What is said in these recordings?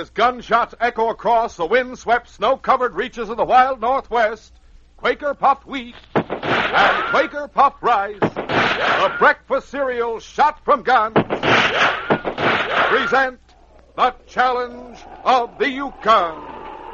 As gunshots echo across the wind-swept, snow-covered reaches of the wild Northwest, Quaker Puffed Wheat and Quaker Puffed Rice, the breakfast cereal shot from guns, present the Challenge of the Yukon.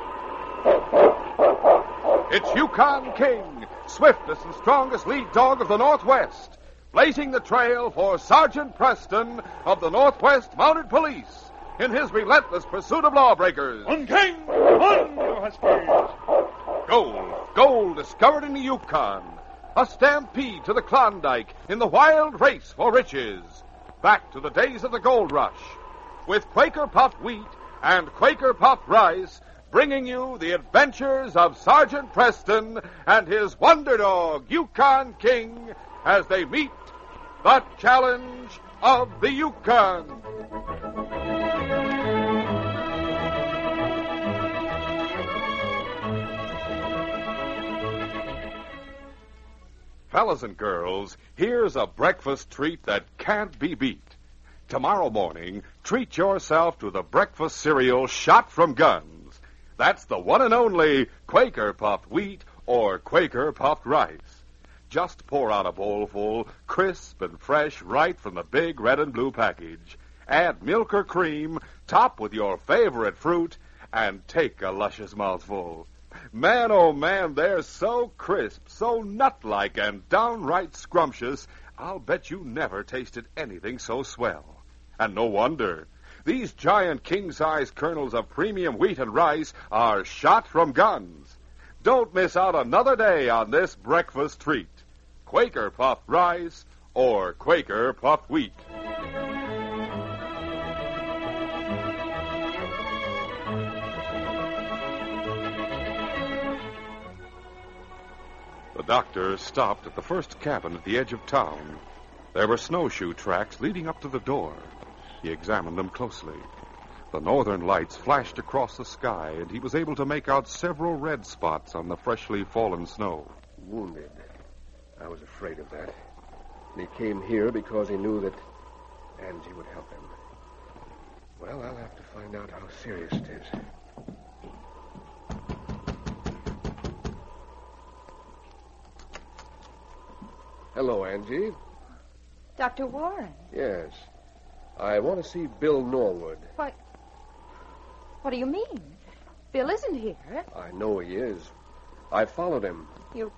It's Yukon King, swiftest and strongest lead dog of the Northwest, blazing the trail for Sergeant Preston of the Northwest Mounted Police in his relentless pursuit of lawbreakers. On, King! On, you huskies! Gold discovered in the Yukon. A stampede to the Klondike in the wild race for riches. Back to the days of the gold rush. With Quaker Puffed Wheat and Quaker Puffed Rice, bringing you the adventures of Sergeant Preston and his wonder dog, Yukon King, as they meet the Challenge of the Yukon. Fellas and girls, here's a breakfast treat that can't be beat. Tomorrow morning, treat yourself to the breakfast cereal shot from guns. That's the one and only Quaker Puffed Wheat or Quaker Puffed Rice. Just pour out a bowlful, crisp and fresh, right from the big red and blue package. Add milk or cream, top with your favorite fruit, and take a luscious mouthful. Man, oh man, they're so crisp, so nut-like, and downright scrumptious, I'll bet you never tasted anything so swell. And no wonder. These giant king-size kernels of premium wheat and rice are shot from guns. Don't miss out another day on this breakfast treat. Quaker Puffed Rice or Quaker Puffed Wheat. The doctor stopped at the first cabin at the edge of town. There were snowshoe tracks leading up to the door. He examined them closely. The northern lights flashed across the sky, and he was able to make out several red spots on the freshly fallen snow. Wounded. I was afraid of that. And he came here because he knew that Angie would help him. Well, I'll have to find out how serious it is. Hello, Angie. Dr. Warren. Yes. I want to see Bill Norwood. What do you mean? Bill isn't here. I know he is. I followed him. You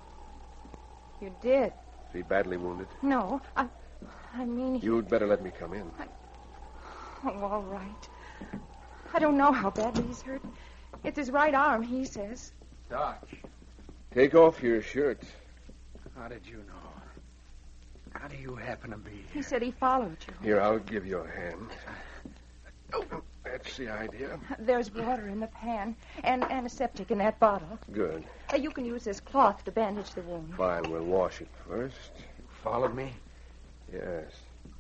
did? Is he badly wounded? No, I mean... You'd better let me come in. Oh, all right. I don't know how badly he's hurt. It's his right arm, he says. Doc. Take off your shirt. How did you know? How do you happen to be here? He said he followed you. Here, I'll give you a hand. Oh, that's the idea. There's water in the pan and antiseptic in that bottle. Good. You can use this cloth to bandage the wound. Fine, we'll wash it first. You followed me? Yes.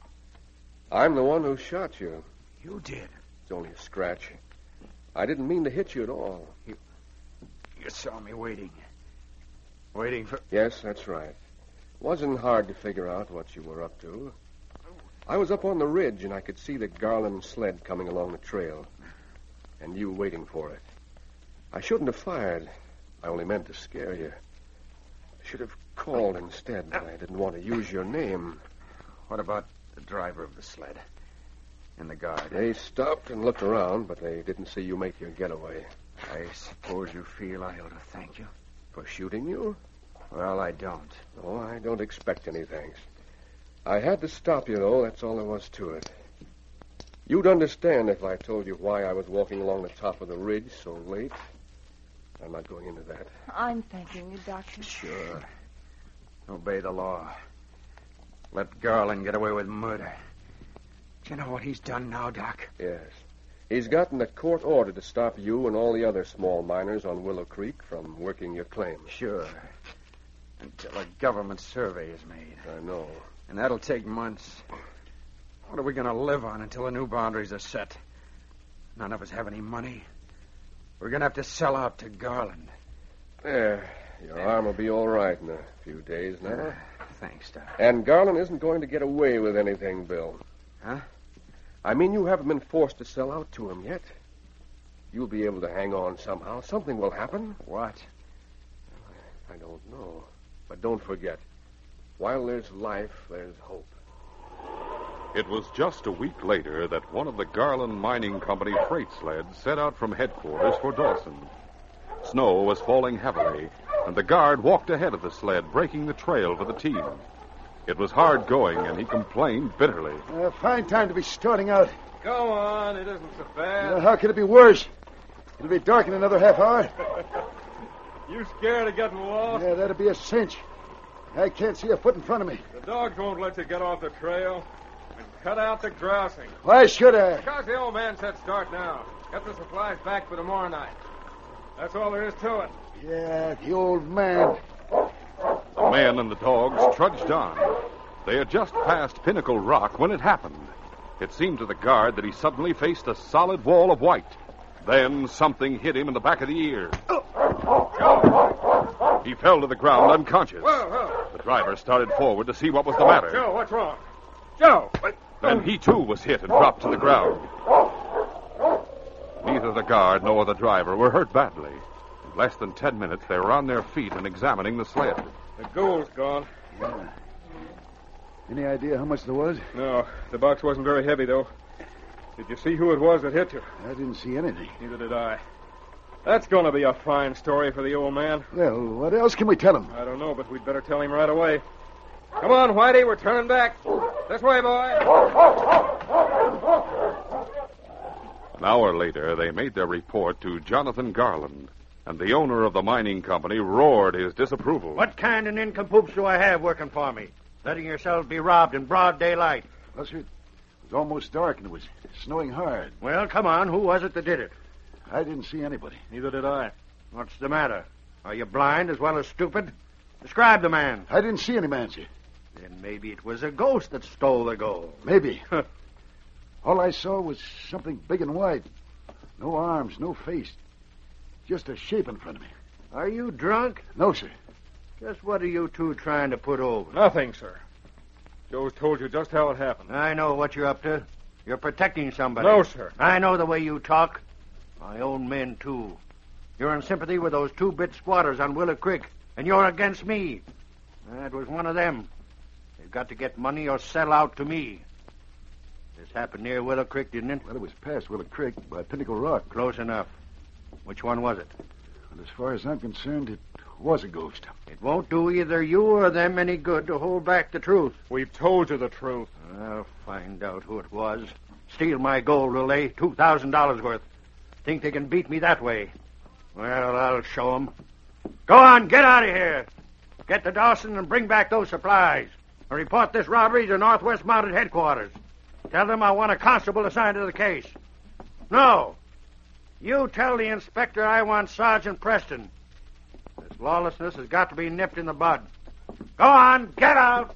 I'm the one who shot you. You did? It's only a scratch. I didn't mean to hit you at all. You saw me waiting. Waiting for... Yes, that's right. Wasn't hard to figure out what you were up to. I was up on the ridge, and I could see the Garland sled coming along the trail. And you waiting for it. I shouldn't have fired. I only meant to scare you. I should have called instead. I didn't want to use your name. What about the driver of the sled? And the guard? They stopped and looked around, but they didn't see you make your getaway. I suppose you feel I ought to thank you? For shooting you? Well, I don't. Oh, I don't expect any thanks. I had to stop you, though. That's all there was to it. You'd understand if I told you why I was walking along the top of the ridge so late. I'm not going into that. I'm thanking you, Doctor. Sure. Obey the law. Let Garland get away with murder. Do you know what he's done now, Doc? Yes. He's gotten a court order to stop you and all the other small miners on Willow Creek from working your claim. Sure. Until a government survey is made. I know. And that'll take months. What are we going to live on until the new boundaries are set? None of us have any money. We're going to have to sell out to Garland. There. Your arm will be all right in a few days now. Thanks, Doc. And Garland isn't going to get away with anything, Bill. Huh? I mean, you haven't been forced to sell out to him yet. You'll be able to hang on somehow. Something will happen. What? I don't know. But don't forget, while there's life, there's hope. It was just a week later that one of the Garland Mining Company freight sleds set out from headquarters for Dawson. Snow was falling heavily, and the guard walked ahead of the sled, breaking the trail for the team. It was hard going, and he complained bitterly. Fine time to be starting out. Go on, it isn't so bad. How could it be worse? It'll be dark in another half hour. You scared of getting lost? Yeah, that'd be a cinch. I can't see a foot in front of me. The dogs won't let you get off the trail. And cut out the grousing. Why should I? Because the old man said start now. Get the supplies back for tomorrow night. That's all there is to it. Yeah, the old man. The man and the dogs trudged on. They had just passed Pinnacle Rock when it happened. It seemed to the guard that he suddenly faced a solid wall of white. Then something hit him in the back of the ear. He fell to the ground unconscious. Whoa. The driver started forward to see what was the matter. Joe, what's wrong? Joe! Then he, too, was hit and dropped to the ground. Neither the guard nor the driver were hurt badly. In less than 10 minutes, they were on their feet and examining the sled. The gold's gone. Yeah. Any idea how much there was? No, the box wasn't very heavy, though. Did you see who it was that hit you? I didn't see anything. Neither did I. That's going to be a fine story for the old man. Well, what else can we tell him? I don't know, but we'd better tell him right away. Come on, Whitey, we're turning back. This way, boy. An hour later, they made their report to Jonathan Garland, and the owner of the mining company roared his disapproval. What kind of nincompoops do I have working for me? Letting yourselves be robbed in broad daylight. Well, sir, it was almost dark and it was snowing hard. Well, come on. Who was it that did it? I didn't see anybody. Neither did I. What's the matter? Are you blind as well as stupid? Describe the man. I didn't see any man, sir. Then maybe it was a ghost that stole the gold. Maybe. All I saw was something big and white. No arms, no face. Just a shape in front of me. Are you drunk? No, sir. Just what are you two trying to put over? Nothing, sir. Joe's told you just how it happened. I know what you're up to. You're protecting somebody. No, sir. I know the way you talk. My own men, too. You're in sympathy with those two-bit squatters on Willow Creek, and you're against me. That was one of them. They've got to get money or sell out to me. This happened near Willow Creek, didn't it? Well, it was past Willow Creek by Pinnacle Rock. Close enough. Which one was it? And as far as I'm concerned, it was a ghost. It won't do either you or them any good to hold back the truth. We've told you the truth. I'll find out who it was. Steal my gold, will they? $2,000 worth. Think they can beat me that way? Well, I'll show 'em. Go on, get out of here. Get to Dawson and bring back those supplies. And report this robbery to Northwest Mounted Headquarters. Tell them I want a constable assigned to the case. No. You tell the inspector I want Sergeant Preston. This lawlessness has got to be nipped in the bud. Go on, get out.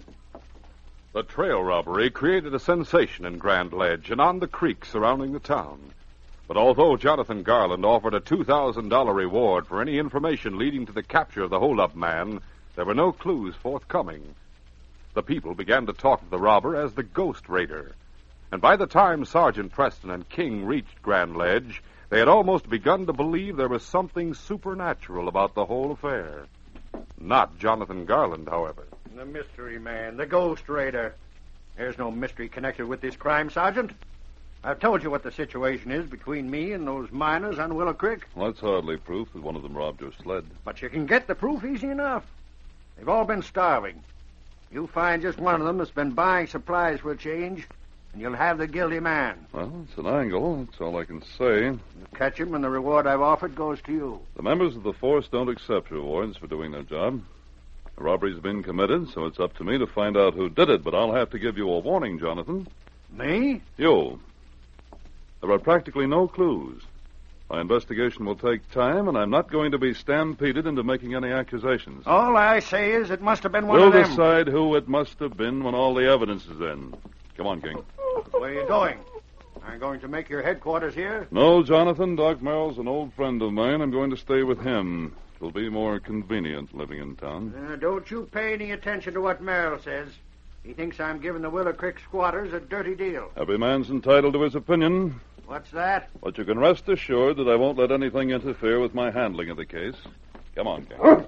The trail robbery created a sensation in Grand Ledge and on the creek surrounding the town. But although Jonathan Garland offered a $2,000 reward for any information leading to the capture of the hold-up man, there were no clues forthcoming. The people began to talk of the robber as the Ghost Raider. And by the time Sergeant Preston and King reached Grand Ledge, they had almost begun to believe there was something supernatural about the whole affair. Not Jonathan Garland, however. The mystery man, the Ghost Raider. There's no mystery connected with this crime, Sergeant. I've told you what the situation is between me and those miners on Willow Creek. Well, that's hardly proof that one of them robbed your sled. But you can get the proof easy enough. They've all been starving. You find just one of them that's been buying supplies for a change, and you'll have the guilty man. Well, it's an angle. That's all I can say. You catch him, and the reward I've offered goes to you. The members of the force don't accept rewards for doing their job. The robbery's been committed, so it's up to me to find out who did it, but I'll have to give you a warning, Jonathan. Me? You. There are practically no clues. My investigation will take time, and I'm not going to be stampeded into making any accusations. All I say is it must have been one We'll of them. decide who it must have been when all the evidence is in. Come on, King. Where are you going? Are you going to make your headquarters here? No, Jonathan. Doc Merrill's an old friend of mine. I'm going to stay with him. It'll be more convenient living in town. Don't you pay any attention to what Merrill says. He thinks I'm giving the Willow Creek squatters a dirty deal. Every man's entitled to his opinion, What's that? but you can rest assured that I won't let anything interfere with my handling of the case. Come on, King.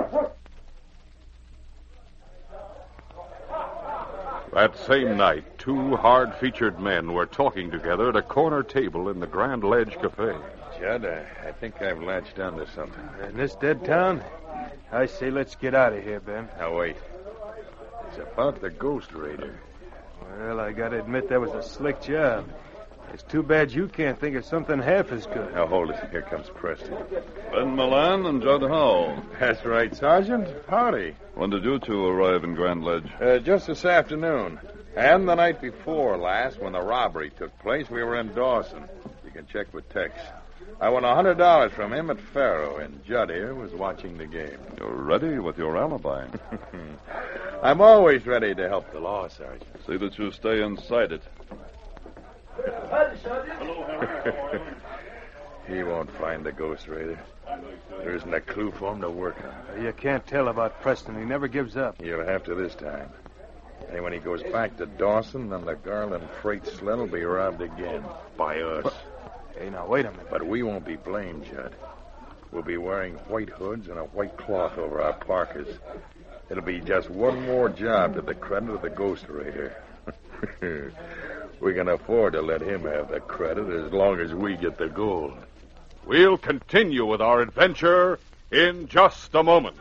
That same night, two hard-featured men were talking together at a corner table in the Grand Ledge Cafe. Judd, I think I've latched onto something. In this dead town? I say let's get out of here, Ben. Now, wait. It's about the Ghost Raider. Well, I gotta admit that was a slick job. It's too bad you can't think of something half as good. Now, hold it. Here comes Preston. Ben Milan and Judd Howell. That's right, Sergeant. Howdy. When did you two arrive in Grand Ledge? Just this afternoon. And the night before last, when the robbery took place, we were in Dawson. You can check with Tex. I won $100 from him at Faro, and Judd here was watching the game. You're ready with your alibi. I'm always ready to help the law, Sergeant. See that you stay inside it. He won't find the Ghost Raider. There isn't a clue for him to work on. You can't tell about Preston. He never gives up. You'll have to this time. And when he goes back to Dawson, then the Garland freight sled will be robbed again. By us. Hey, now, wait a minute. But we won't be blamed, Judd. We'll be wearing white hoods and a white cloth over our parkas. It'll be just one more job to the credit of the Ghost Raider. We can afford to let him have the credit as long as we get the gold. We'll continue with our adventure in just a moment.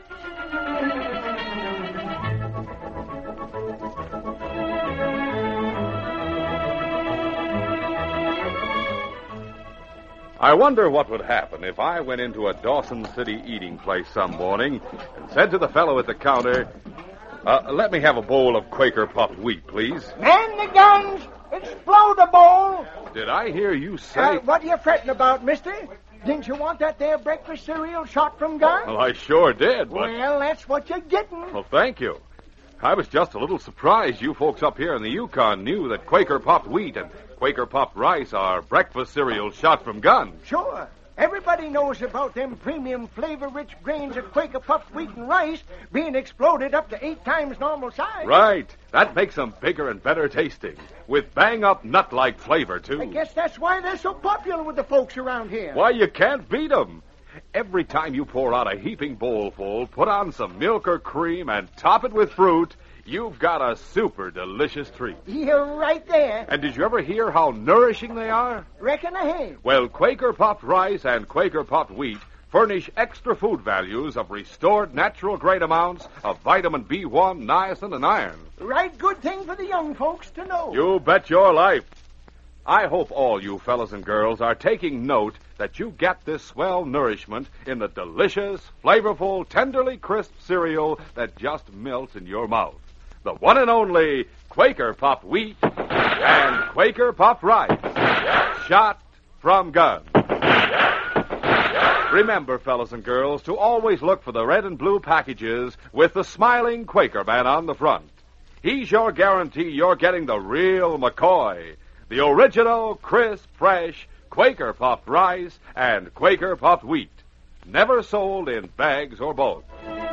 I wonder what would happen if I went into a Dawson City eating place some morning and said to the fellow at the counter, let me have a bowl of Quaker puffed wheat, please. Man the guns! Explode the bowl! Did I hear you say... What are you fretting about, mister? Didn't you want that there breakfast cereal shot from gun? Well, I sure did, but... Well, that's what you're getting. Well, thank you. I was just a little surprised you folks up here in the Yukon knew that Quaker puffed wheat and Quaker puffed rice are breakfast cereals shot from guns. Sure. Everybody knows about them premium flavor-rich grains of Quaker puffed wheat and rice being exploded up to 8 times normal size. Right. That makes them bigger and better tasting, with bang-up nut-like flavor, too. I guess that's why they're so popular with the folks around here. Why, you can't beat them. Every time you pour out a heaping bowlful, put on some milk or cream, and top it with fruit, you've got a super delicious treat. You're right there. And did you ever hear how nourishing they are? Reckon I have. Well, Quaker puffed rice and Quaker puffed wheat furnish extra food values of restored natural grade amounts of vitamin B1, niacin, and iron. Right good thing for the young folks to know. You bet your life. I hope all you fellas and girls are taking note that you get this swell nourishment in the delicious, flavorful, tenderly crisp cereal that just melts in your mouth. The one and only Quaker puffed wheat and Quaker puffed rice, shot from guns. Remember, fellas and girls, to always look for the red and blue packages with the smiling Quaker man on the front. He's your guarantee you're getting the real McCoy, the original, crisp, fresh Quaker puffed rice and Quaker puffed wheat, never sold in bags or bulk.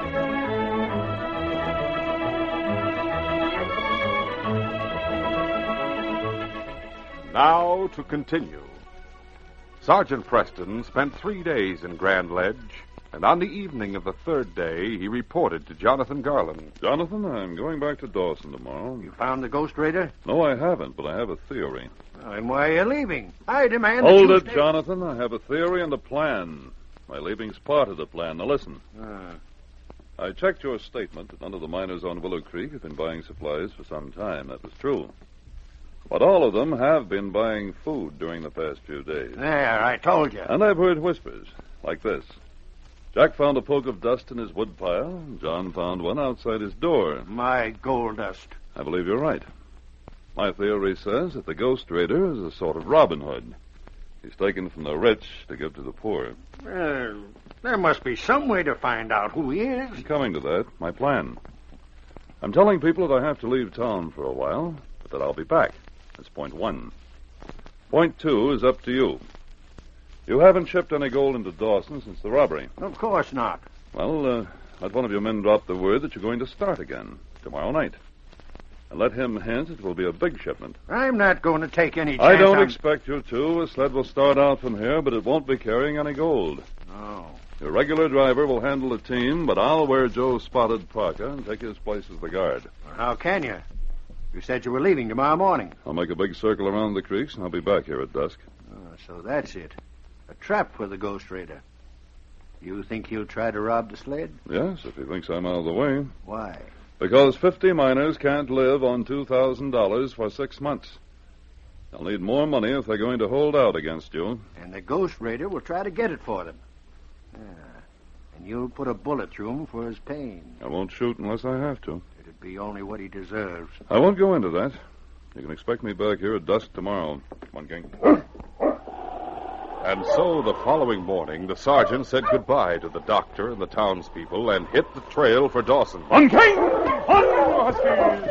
Now to continue. Sergeant Preston spent 3 days in Grand Ledge, and on the evening of the third day, he reported to Jonathan Garland. Jonathan, I'm going back to Dawson tomorrow. You found the Ghost Raider? No, I haven't, but I have a theory. And why are you leaving? I demand Hold that you it, Jonathan. I have a theory and a plan. My leaving's part of the plan. Now, listen. I checked your statement that none of the miners on Willow Creek have been buying supplies for some time. That was true. But all of them have been buying food during the past few days. There, I told you. And I've heard whispers, like this. Jack found a poke of dust in his woodpile, and John found one outside his door. My gold dust. I believe you're right. My theory says that the Ghost Raider is a sort of Robin Hood. He's taken from the rich to give to the poor. Well, there must be some way to find out who he is. I'm coming to that. My plan. I'm telling people that I have to leave town for a while, but that I'll be back. That's point 1. Point 2 is up to you. You haven't shipped any gold into Dawson since the robbery. Of course not. Well, let one of your men drop the word that you're going to start again tomorrow night. And let him hint it will be a big shipment. I'm not going to take any chance. I don't expect you to. A sled will start out from here, but it won't be carrying any gold. Oh. Your regular driver will handle the team, but I'll wear Joe's spotted parka and take his place as the guard. Well, how can you? You said you were leaving tomorrow morning. I'll make a big circle around the creeks, and I'll be back here at dusk. Oh, so that's it. A trap for the Ghost Raider. You think he'll try to rob the sled? Yes, if he thinks I'm out of the way. Why? Because 50 miners can't live on $2,000 for 6 months. They'll need more money if they're going to hold out against you. And the Ghost Raider will try to get it for them. Yeah. And you'll put a bullet through him for his pain. I won't shoot unless I have to. It'd be only what he deserves. I won't go into that. You can expect me back here at dusk tomorrow. Come on, King. And so the following morning, the sergeant said goodbye to the doctor and the townspeople and hit the trail for Dawson. On King! On, Huskies!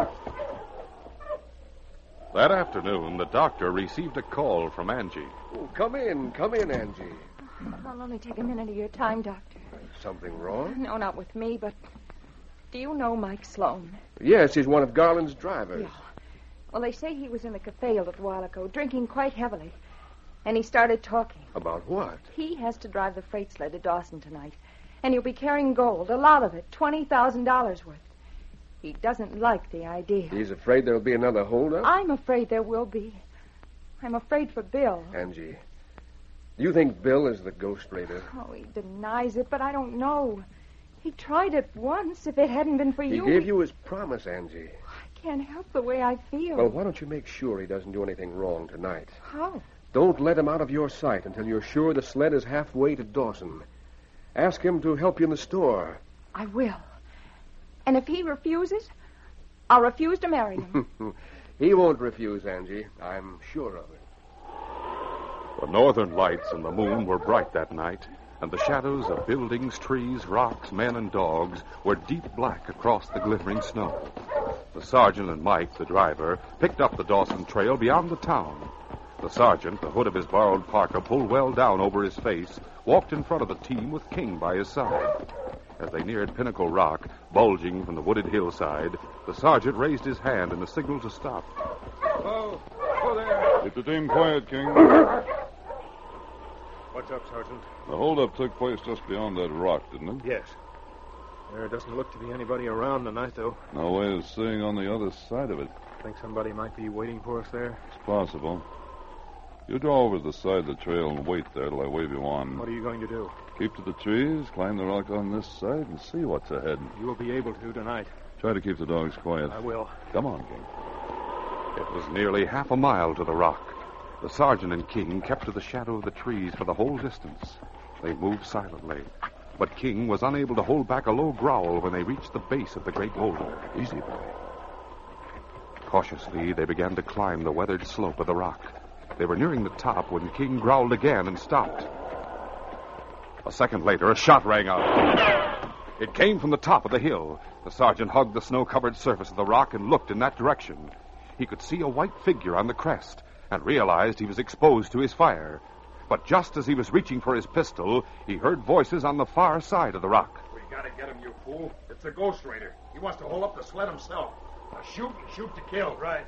That afternoon, the doctor received a call from Angie. Oh, come in, Angie. I'll only take a minute of your time, Doctor. Something wrong? No, not with me, but do you know Mike Sloan? Yes, he's one of Garland's drivers. Yeah. Well, they say he was in the cafe a little while ago, drinking quite heavily. And he started talking. About what? He has to drive the freight sled to Dawson tonight. And he'll be carrying gold, a lot of it, $20,000 worth. He doesn't like the idea. He's afraid there'll be another holdup? I'm afraid there will be. I'm afraid for Bill. Angie, do you think Bill is the Ghost Raider? Oh, he denies it, but I don't know. He tried it once. If it hadn't been for you... He gave you his promise, Angie. I can't help the way I feel. Well, why don't you make sure he doesn't do anything wrong tonight? How? Don't let him out of your sight until you're sure the sled is halfway to Dawson. Ask him to help you in the store. I will. And if he refuses, I'll refuse to marry him. He won't refuse, Angie. I'm sure of it. The northern lights and the moon were bright that night, and the shadows of buildings, trees, rocks, men, and dogs were deep black across the glittering snow. The sergeant and Mike, the driver, picked up the Dawson trail beyond the town. The sergeant, the hood of his borrowed parka pulled well down over his face, walked in front of the team with King by his side. As they neared Pinnacle Rock, bulging from the wooded hillside, the sergeant raised his hand in a signal to stop. Oh there. Keep the team quiet, King. What's up, Sergeant? The holdup took place just beyond that rock, didn't it? Yes. There doesn't look to be anybody around tonight, though. No way of seeing on the other side of it. Think somebody might be waiting for us there? It's possible. You draw over to the side of the trail and wait there till I wave you on. What are you going to do? Keep to the trees, climb the rock on this side, and see what's ahead. You will be able to tonight. Try to keep the dogs quiet. I will. Come on, King. It was nearly half a mile to the rock. The sergeant and King kept to the shadow of the trees for the whole distance. They moved silently. But King was unable to hold back a low growl when they reached the base of the great boulder. Easy, boy. Cautiously, they began to climb the weathered slope of the rock. They were nearing the top when King growled again and stopped. A second later, a shot rang out. It came from the top of the hill. The sergeant hugged the snow-covered surface of the rock and looked in that direction. He could see a white figure on the crest and realized he was exposed to his fire. But just as he was reaching for his pistol, he heard voices on the far side of the rock. We gotta get him, you fool. It's the Ghost Raider. He wants to hold up the sled himself. Now shoot and shoot to kill. Right.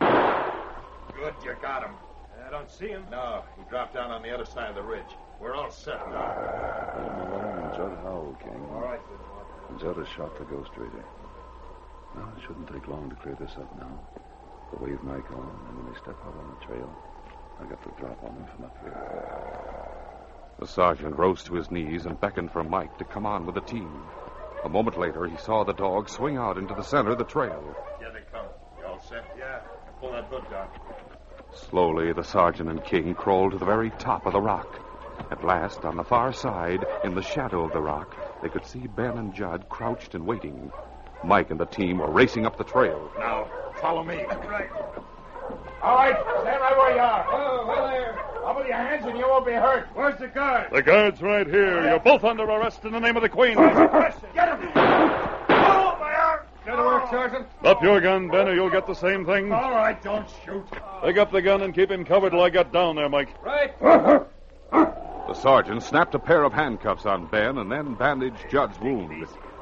Good, you got him. I don't see him. No, he dropped down on the other side of the ridge. We're all set now. Malone and Judd Howell, King. All right. And Judd has shot the Ghost Raider. Well, it shouldn't take long to clear this up now. The wave Mike on, and when they step out on the trail, I got the drop on them from up here. The sergeant rose to his knees and beckoned for Mike to come on with the team. A moment later, he saw the dog swing out into the center of the trail. Here they come. You all set? Yeah. Pull that hood down. Slowly, the sergeant and King crawled to the very top of the rock. At last, on the far side, in the shadow of the rock, they could see Ben and Judd crouched and waiting. Mike and the team were racing up the trail. Now, follow me. Right. All right, stand right where you are. Oh, well there. Up with your hands and you won't be hurt. Where's the guard? The guard's right here. You're both under arrest in the name of the Queen. Get him! Oh, my arm! That'll work, Sergeant. Up your gun, Ben, or you'll get the same thing. All right, don't shoot. Pick up the gun and keep him covered till I get down there, Mike. Right. The sergeant snapped a pair of handcuffs on Ben and then bandaged Judd's wound.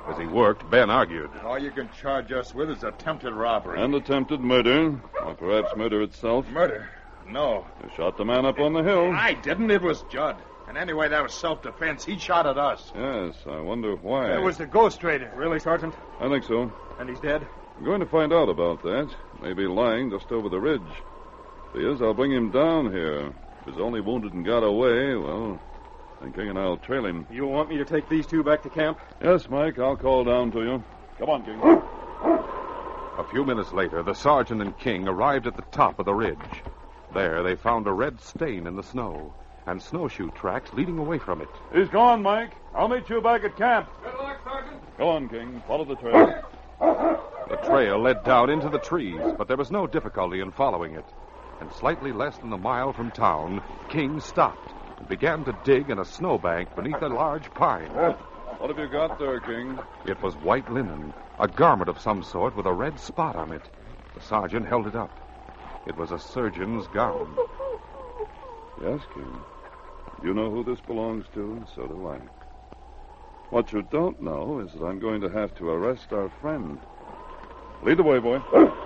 As he worked, Ben argued. All you can charge us with is attempted robbery. And attempted murder, or perhaps murder itself. Murder? No. You shot the man up on the hill. I didn't. It was Judd. And anyway, that was self-defense. He shot at us. Yes, I wonder why. It was the Ghost Trader. Really, Sergeant? I think so. And he's dead? I'm going to find out about that. Maybe lying just over the ridge. If he is, I'll bring him down here. If he's only wounded and got away, well, then King and I'll trail him. You want me to take these two back to camp? Yes, Mike, I'll call down to you. Come on, King. A few minutes later, the sergeant and King arrived at the top of the ridge. There, they found a red stain in the snow and snowshoe tracks leading away from it. He's gone, Mike. I'll meet you back at camp. Good luck, Sergeant. Go on, King. Follow the trail. The trail led down into the trees, but there was no difficulty in following it. And slightly less than a mile from town, King stopped and began to dig in a snowbank beneath a large pine. What have you got there, King? It was white linen, a garment of some sort with a red spot on it. The sergeant held it up. It was a surgeon's gown. Yes, King. You know who this belongs to, and so do I. What you don't know is that I'm going to have to arrest our friend. Lead the way, boy.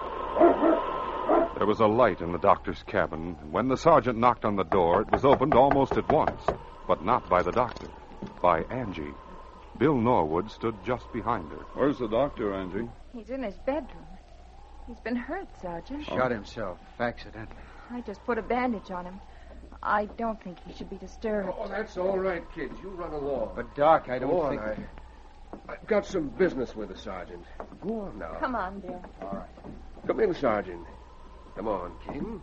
There was a light in the doctor's cabin, and when the sergeant knocked on the door, it was opened almost at once, but not by the doctor, by Angie. Bill Norwood stood just behind her. Where's the doctor, Angie? He's in his bedroom. He's been hurt, Sergeant. Shot himself, accident. I just put a bandage on him. I don't think he should be disturbed. Oh, that's all right, kids. You run along. But, Doc, I Go don't on. think... I've got some business with the sergeant. Go on now. Come on, Bill. All right. Come in, Sergeant. Come on, King.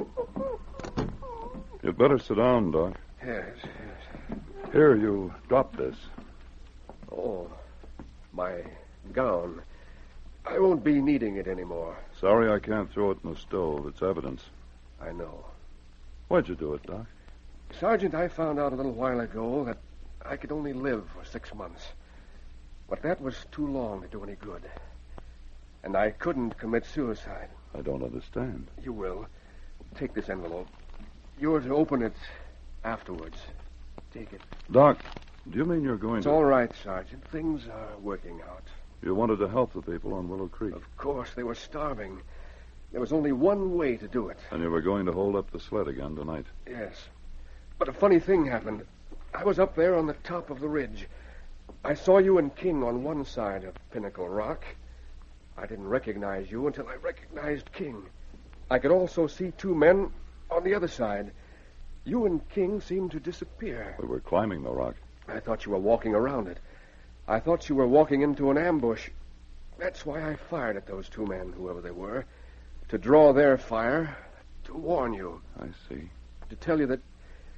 You'd better sit down, Doc. Yes. Here, you drop this. Oh, my gown. I won't be needing it anymore. Sorry I can't throw it in the stove. It's evidence. I know. Why'd you do it, Doc? Sergeant, I found out a little while ago that I could only live for 6 months. But that was too long to do any good. And I couldn't commit suicide. I don't understand. You will. Take this envelope. You're to open it afterwards. Take it. Doc, do you mean you're going It's to... all right, Sergeant. Things are working out. You wanted to help the people on Willow Creek. Of course, they were starving. There was only one way to do it. And you were going to hold up the sled again tonight. Yes. But a funny thing happened. I was up there on the top of the ridge. I saw you and King on one side of Pinnacle Rock. I didn't recognize you until I recognized King. I could also see two men on the other side. You and King seemed to disappear. We were climbing the rock. I thought you were walking around it. I thought you were walking into an ambush. That's why I fired at those two men, whoever they were. To draw their fire, to warn you. I see. To tell you that...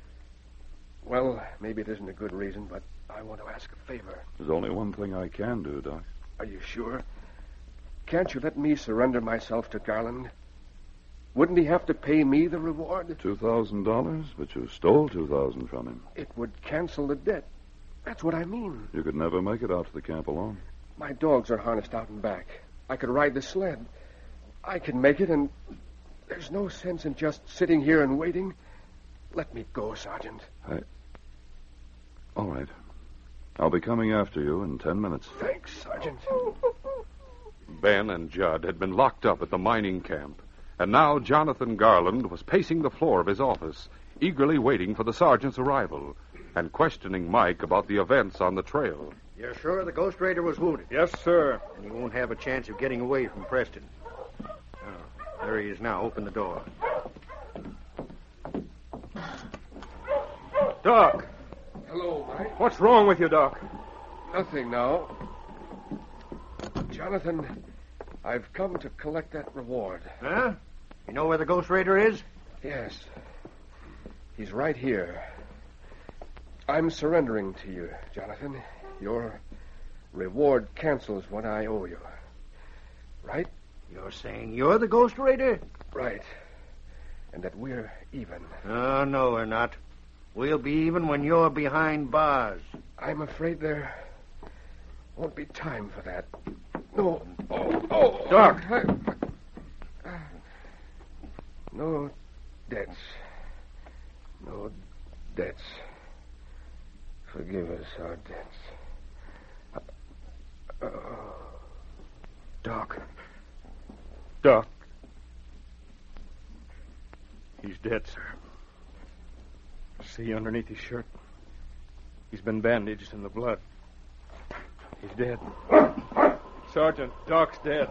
Well, maybe it isn't a good reason, but I want to ask a favor. There's only one thing I can do, Doc. Are you sure? Can't you let me surrender myself to Garland? Wouldn't he have to pay me the reward? $2,000? But you stole $2,000 from him. It would cancel the debt. That's what I mean. You could never make it out to the camp alone. My dogs are harnessed out and back. I could ride the sled. I can make it, and there's no sense in just sitting here and waiting. Let me go, Sergeant. All right. I'll be coming after you in 10 minutes. Thanks, Sergeant. Ben and Judd had been locked up at the mining camp, and now Jonathan Garland was pacing the floor of his office, eagerly waiting for the sergeant's arrival and questioning Mike about the events on the trail. You're sure the Ghost Raider was wounded? Yes, sir. And you won't have a chance of getting away from Preston. Oh, there he is now. Open the door. Doc, Hello, Mike. what's wrong with you, Doc? Nothing now. Jonathan, I've come to collect that reward. Huh? You know where the Ghost Raider is? Yes. He's right here. I'm surrendering to you, Jonathan. Your reward cancels what I owe you. Right? You're saying you're the Ghost Raider? Right. And that we're even. Oh, no, we're not. We'll be even when you're behind bars. I'm afraid there won't be time for that. No. Oh, Doc. No debts. No debts. Forgive us our debts. Doc. Doc. He's dead, sir. See underneath his shirt? He's been bandaged in the blood. He's dead. Sergeant, Doc's dead.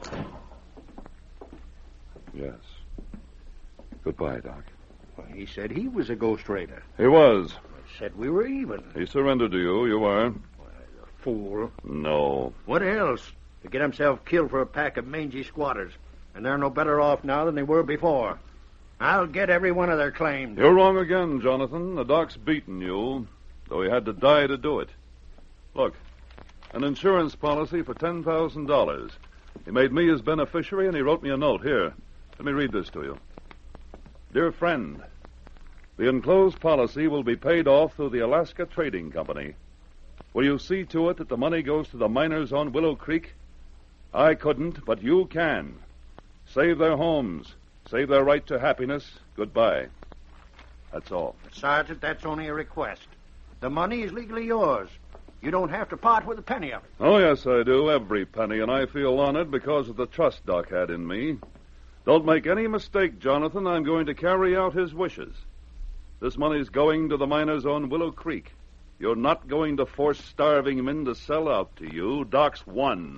Yes. Goodbye, Doc. Well, he said he was a ghost raider. He was. I said we were even. He surrendered to you. You were. Fool. No. What else? To get himself killed for a pack of mangy squatters. And they're no better off now than they were before. I'll get every one of their claims. You're wrong again, Jonathan. The Doc's beaten you, though he had to die to do it. Look, an insurance policy for $10,000. He made me his beneficiary, and he wrote me a note. Here, let me read this to you. Dear friend, the enclosed policy will be paid off through the Alaska Trading Company. Will you see to it that the money goes to the miners on Willow Creek? I couldn't, but you can. Save their homes. Save their right to happiness. Goodbye. That's all. Sergeant, that's only a request. The money is legally yours. You don't have to part with a penny of it. Oh, yes, I do. Every penny, and I feel honored because of the trust Doc had in me. Don't make any mistake, Jonathan. I'm going to carry out his wishes. This money's going to the miners on Willow Creek. You're not going to force starving men to sell out to you. Doc's won.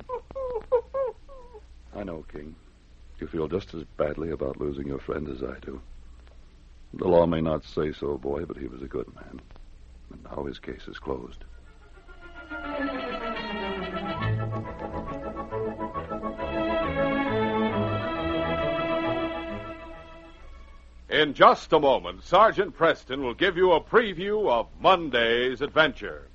I know, King. You feel just as badly about losing your friend as I do. The law may not say so, boy, but he was a good man. And now his case is closed. In just a moment, Sergeant Preston will give you a preview of Monday's adventure.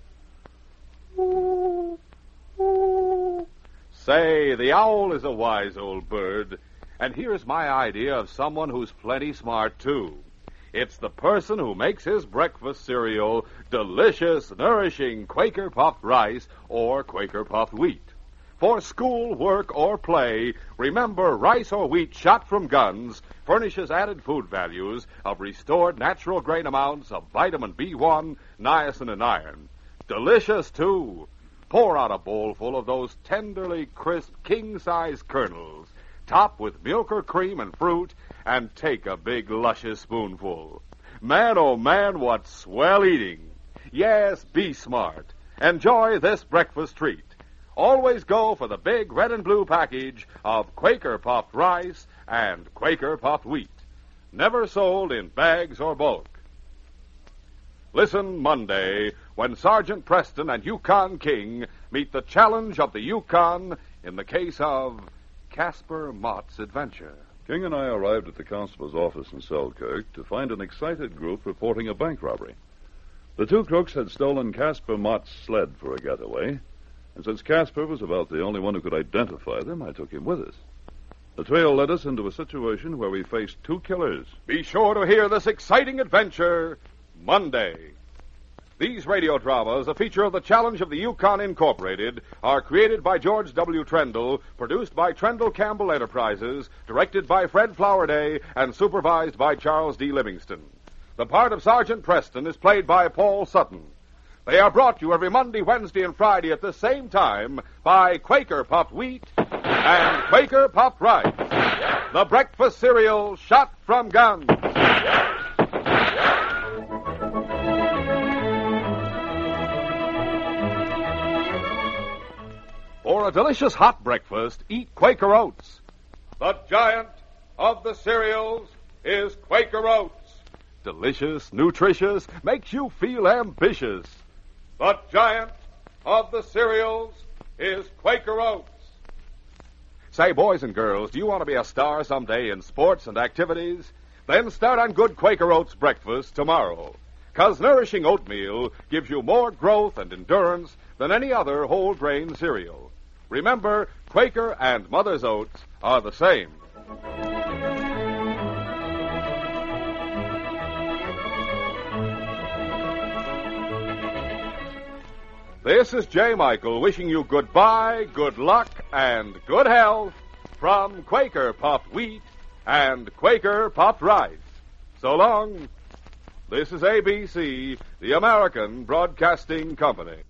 Say, the owl is a wise old bird, and here's my idea of someone who's plenty smart, too. It's the person who makes his breakfast cereal delicious, nourishing Quaker puffed rice or Quaker puffed wheat. For school, work, or play, remember rice or wheat shot from guns furnishes added food values of restored natural grain amounts of vitamin B1, niacin, and iron. Delicious, too. Pour out a bowl full of those tenderly crisp king-size kernels. Top with milk or cream and fruit, and take a big, luscious spoonful. Man, oh man, what swell eating. Yes, be smart. Enjoy this breakfast treat. Always go for the big red and blue package of Quaker puffed rice and Quaker puffed wheat. Never sold in bags or bulk. Listen Monday when Sergeant Preston and Yukon King meet the challenge of the Yukon in the case of Casper Mott's adventure. King and I arrived at the constable's office in Selkirk to find an excited group reporting a bank robbery. The two crooks had stolen Casper Mott's sled for a getaway, and since Casper was about the only one who could identify them, I took him with us. The trail led us into a situation where we faced two killers. Be sure to hear this exciting adventure Monday. These radio dramas, a feature of the Challenge of the Yukon Incorporated, are created by George W. Trendle, produced by Trendle Campbell Enterprises, directed by Fred Flowerday, and supervised by Charles D. Livingston. The part of Sergeant Preston is played by Paul Sutton. They are brought to you every Monday, Wednesday, and Friday at the same time by Quaker Puffed Wheat and Quaker Puffed Rice. The breakfast cereal shot from guns. For a delicious hot breakfast, eat Quaker Oats. The giant of the cereals is Quaker Oats. Delicious, nutritious, makes you feel ambitious. The giant of the cereals is Quaker Oats. Say, boys and girls, do you want to be a star someday in sports and activities? Then start on good Quaker Oats breakfast tomorrow. 'Cause nourishing oatmeal gives you more growth and endurance than any other whole grain cereal. Remember, Quaker and Mother's Oats are the same. This is J. Michael wishing you goodbye, good luck, and good health from Quaker Puffed Wheat and Quaker Puffed Rice. So long. This is ABC, the American Broadcasting Company.